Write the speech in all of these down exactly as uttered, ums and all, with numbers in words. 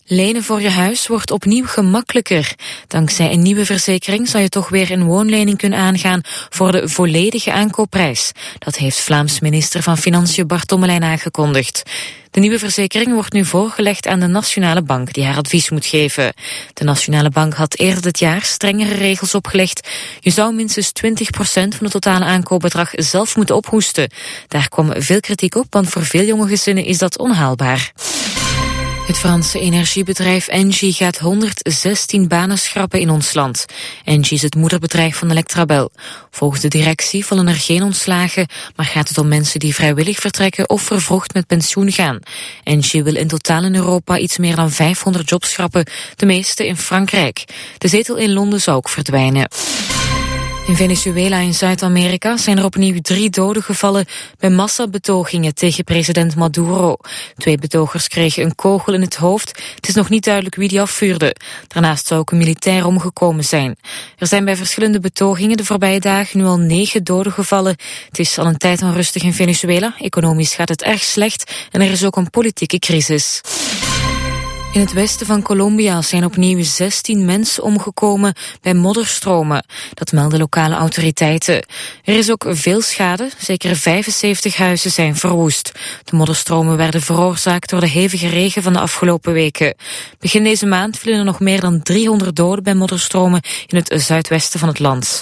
Lenen voor je huis wordt opnieuw gemakkelijker. Dankzij een nieuwe verzekering zal je toch weer een woonlening kunnen aangaan voor de volledige aankoopprijs. Dat heeft Vlaams minister van Financiën Bart Tommelijn aangekondigd. De nieuwe verzekering wordt nu voorgelegd aan de Nationale Bank die haar advies moet geven. De Nationale Bank had eerder dit jaar strengere regels opgelegd. Je zou minstens twintig procent van het totale aankoopbedrag zelf moeten ophoesten. Daar kwam veel kritiek op, want voor veel jonge gezinnen is dat onhaalbaar. Het Franse energiebedrijf Engie gaat honderdzestien banen schrappen in ons land. Engie is het moederbedrijf van Electrabel. Volgens de directie vallen er geen ontslagen, maar gaat het om mensen die vrijwillig vertrekken of vervroegd met pensioen gaan. Engie wil in totaal in Europa iets meer dan vijfhonderd jobs schrappen, de meeste in Frankrijk. De zetel in Londen zou ook verdwijnen. In Venezuela in Zuid-Amerika zijn er opnieuw drie doden gevallen bij massabetogingen tegen president Maduro. Twee betogers kregen een kogel in het hoofd. Het is nog niet duidelijk wie die afvuurde. Daarnaast zou ook een militair omgekomen zijn. Er zijn bij verschillende betogingen de voorbije dagen nu al negen doden gevallen. Het is al een tijd onrustig in Venezuela. Economisch gaat het erg slecht en er is ook een politieke crisis. In het westen van Colombia zijn opnieuw zestien mensen omgekomen bij modderstromen. Dat melden lokale autoriteiten. Er is ook veel schade, zeker vijfenzeventig huizen zijn verwoest. De modderstromen werden veroorzaakt door de hevige regen van de afgelopen weken. Begin deze maand vielen er nog meer dan driehonderd doden bij modderstromen in het zuidwesten van het land.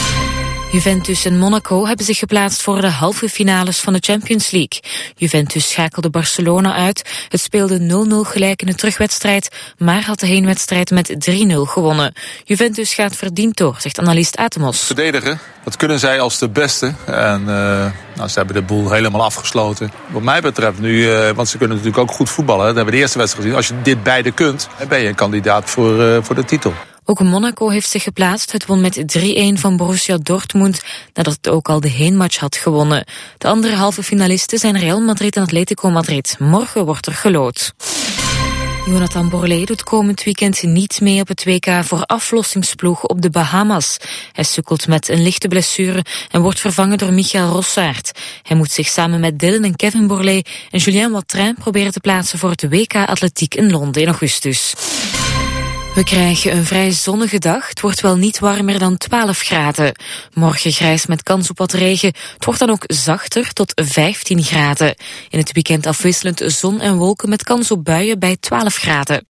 Juventus en Monaco hebben zich geplaatst voor de halve finales van de Champions League. Juventus schakelde Barcelona uit. Het speelde nul nul gelijk in de terugwedstrijd, maar had de heenwedstrijd met drie nul gewonnen. Juventus gaat verdiend door, zegt analist Atemos. Verdedigen, dat kunnen zij als de beste. En uh, nou, ze hebben de boel helemaal afgesloten. Wat mij betreft nu, uh, want ze kunnen natuurlijk ook goed voetballen. Dat hebben we de eerste wedstrijd gezien. Als je dit beide kunt, dan ben je een kandidaat voor, uh, voor de titel. Ook Monaco heeft zich geplaatst. Het won met drie-een van Borussia Dortmund, nadat het ook al de heenmatch had gewonnen. De andere halve finalisten zijn Real Madrid en Atletico Madrid. Morgen wordt er geloot. Jonathan Borlée doet komend weekend niet mee op het W K voor aflossingsploeg op de Bahamas. Hij sukkelt met een lichte blessure en wordt vervangen door Michael Rossaert. Hij moet zich samen met Dylan en Kevin Borlée en Julien Watrin proberen te plaatsen voor het W K Atletiek in Londen in augustus. We krijgen een vrij zonnige dag. Het wordt wel niet warmer dan twaalf graden. Morgen grijs met kans op wat regen. Het wordt dan ook zachter tot vijftien graden. In het weekend afwisselend zon en wolken met kans op buien bij twaalf graden.